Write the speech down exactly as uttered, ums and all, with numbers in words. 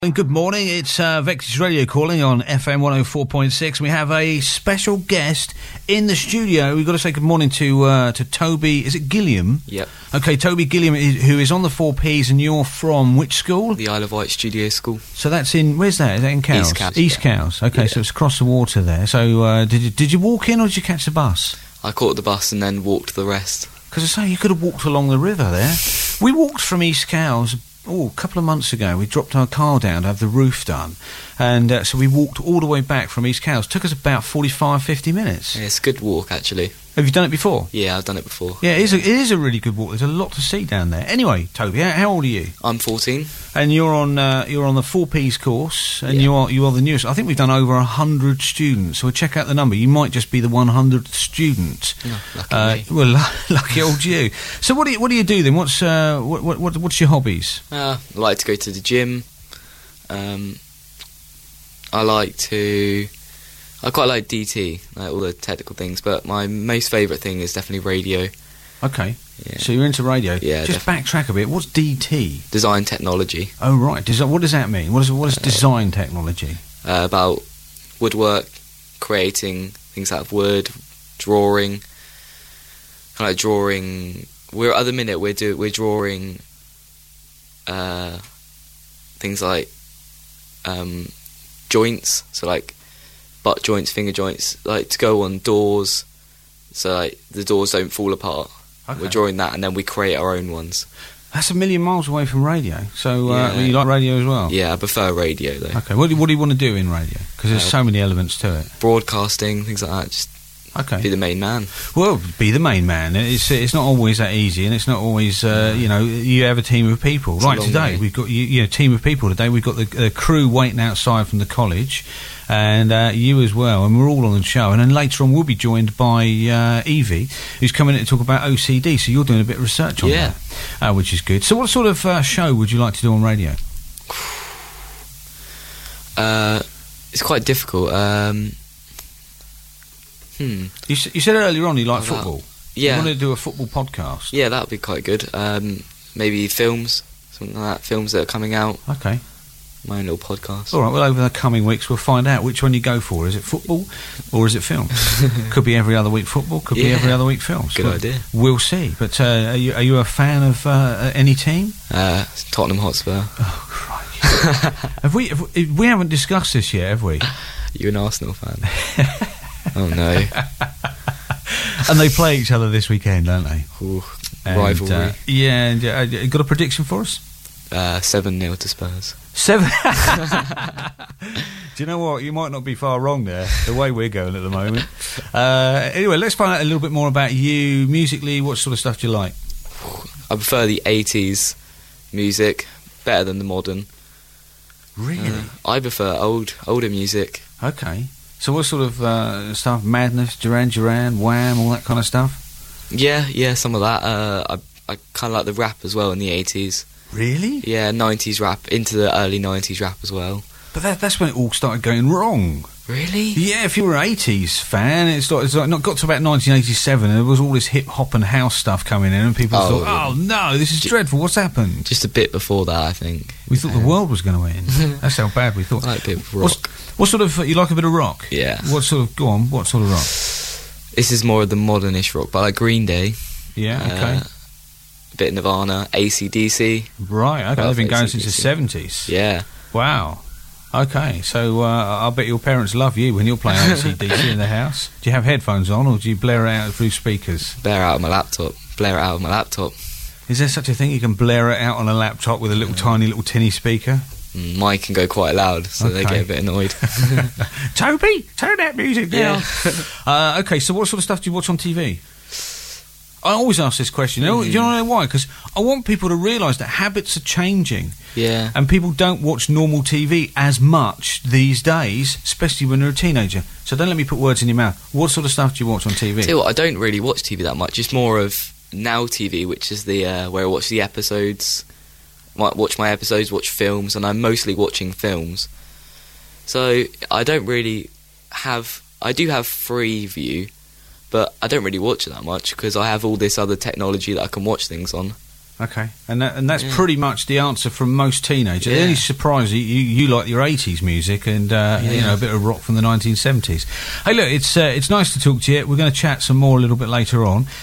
And good morning, it's uh, Vectis Radio calling on F M one oh four point six. We have a special guest in the studio. We've got to say good morning to uh, to Toby, is it Gilliam? Yep. Okay, Toby Gilliam, is, who is on the four Ps, and you're from which school? The Isle of Wight Studio School. So that's in, where's that? Is that in Cowes? East Cowes. East yeah. Cowes, okay, yeah. so it's across the water there. So uh, did, you, did you walk in or did you catch the bus? I caught the bus and then walked the rest. Because I say, you could have walked along the river there. We walked from East Cowes Oh, a couple of months ago. We dropped our car down to have the roof done, and uh, so we walked all the way back from East Cowes. Took us about forty-five, fifty minutes. Yeah, it's a good walk, actually. Have you done it before? Yeah, I've done it before. Yeah, it is a, it is a really good walk. There's a lot to see down there. Anyway, Toby, how, how old are you? I'm fourteen. And you're on uh, you're on the four Ps course, and Yeah. you are you are the newest. I think we've done over a hundred students. So we'll check out the number. You might just be the one hundredth student. Oh, lucky uh, me. Well, lu- lucky old you. So what do you what do you do then? What's uh, what, what what what's your hobbies? Uh, I like to go to the gym. Um, I like to... I quite like D T, like all the technical things, but my most favourite thing is definitely radio. Okay. Yeah. So you're into radio. Yeah, Just backtrack a bit. What's D T? Design technology. Oh right. Desi- what does that mean? What is what is design technology? Uh, about woodwork, creating things out of wood, drawing, kind of like drawing. We're at the minute we're do we're drawing uh, things like um, joints, so like butt joints, finger joints, like to go on doors, so like the doors don't fall apart. Okay. We're drawing that, and then we create our own ones. That's a million miles away from radio. So uh, Yeah. you like radio as well? Yeah, I prefer radio though. Okay. What do, what do you want to do in radio? Because there's Uh, so many elements to it. Broadcasting, things like that. Just Okay. be the main man. Well, be the main man. It's it's not always that easy, and it's not always uh, you know you have a team of people. It's a Right long today way. we've got you, you know team of people today. We've got the uh, crew waiting outside from the college, and uh, you as well, and we're all on the show. And then later on we'll be joined by uh, Evie, who's coming in to talk about O C D. So you're doing a bit of research on Yeah. that, uh, which is good. So what sort of uh, show would you like to do on radio? Uh, it's quite difficult. Um, hmm. You, s- you said earlier on you like About- football. Yeah. You want to do a football podcast? Yeah, that would be quite good. Um, maybe films, something like that. Films that are coming out. Okay. My own little podcast. All right, well, over the coming weeks, we'll find out which one you go for. Is it football or is it film? Could be every other week football, could be Yeah. every other week films. Good Well, idea. We'll see. But uh, are, you, are you a fan of uh, any team? Uh, Tottenham Hotspur. Oh, crikey. have we, have we we haven't discussed this yet, have we? You're an Arsenal fan. Oh no. And they play each other this weekend, don't they? Ooh, And, rivalry. Uh, yeah, and uh, you got a prediction for us? Uh, seven nil to Spurs. Seven. Do you know what? You might not be far wrong there, the way we're going at the moment. Uh, anyway, let's find out a little bit more about you musically. What sort of stuff do you like? I prefer the eighties music better than the modern. Really? Uh, I prefer old older music. Okay. So what sort of uh, stuff? Madness, Duran Duran, Wham, all that kind of stuff? Yeah, yeah, some of that. Uh, I I kind of like the rap as well in the eighties. Really? Yeah, nineties rap into the early nineties rap as well. But that, that's when it all started going wrong. Really? Yeah, if you were an eighties fan, it's like, it's like not got to about nineteen eighty-seven, and there was all this hip hop and house stuff coming in, and people Oh, thought, "Oh no, this is dreadful. What's happened?" Just a bit before that, I think. We thought the world was going to end. That's how bad we thought. I like a bit of What's- rock. What sort of you like a bit of rock? Yeah. What sort of go on? What sort of rock? This is more of the modernish rock, but I like Green Day. Yeah. Okay. Uh, a bit of Nirvana, A C D C. right. Okay. They've been going Perfect, since the A C D C. seventies. Yeah. Wow. Okay. So uh, I bet your parents love you when you're playing A C D C in the house. Do you have headphones on, or do you blare it out through speakers? Blare out of my laptop. Blare it out of my laptop. Is there such a thing? You can blare it out on a laptop with a little tiny little tinny speaker. Mm, Mine can go quite loud, so they Okay. get a bit annoyed. Toby, turn that music down. Yeah. uh, okay. So what sort of stuff do you watch on T V? I always ask this question. You know, do you know why? Because I want people to realise that habits are changing. Yeah. And people don't watch normal T V as much these days, especially when they're a teenager. So don't let me put words in your mouth. What sort of stuff do you watch on T V? Tell you what, I don't really watch T V that much. It's more of Now T V, which is the uh, where I watch the episodes, might watch my episodes, watch films, and I'm mostly watching films. So I don't really have. I do have Freeview, but I don't really watch it that much because I have all this other technology that I can watch things on. Okay, and that, and that's Yeah. pretty much the answer from most teenagers. The Yeah. only surprise you, you you like your eighties music and uh, you Yeah. know, a bit of rock from the nineteen seventies. Hey, look, it's uh, it's nice to talk to you. We're going to chat some more a little bit later on.